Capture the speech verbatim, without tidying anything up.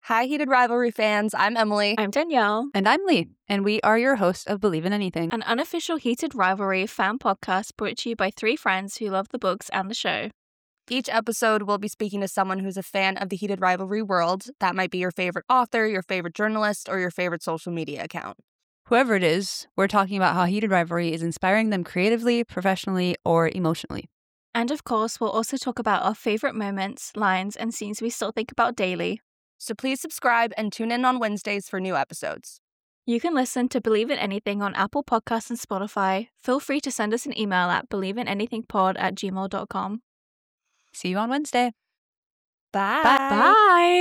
Hi, Heated Rivalry fans. I'm Emily. I'm Danielle. And I'm Lee. And we are your hosts of Believe in Anything, an unofficial Heated Rivalry fan podcast brought to you by three friends who love the books and the show. Each episode, we'll be speaking to someone who's a fan of the Heated Rivalry world. That might be your favorite author, your favorite journalist, or your favorite social media account. Whoever it is, we're talking about how Heated Rivalry is inspiring them creatively, professionally, or emotionally. And of course, we'll also talk about our favorite moments, lines, and scenes we still think about daily. So please subscribe and tune in on Wednesdays for new episodes. You can listen to Believe in Anything on Apple Podcasts and Spotify. Feel free to send us an email at believeinanythingpod at gmail dot com. See you on Wednesday. Bye. Bye. Bye.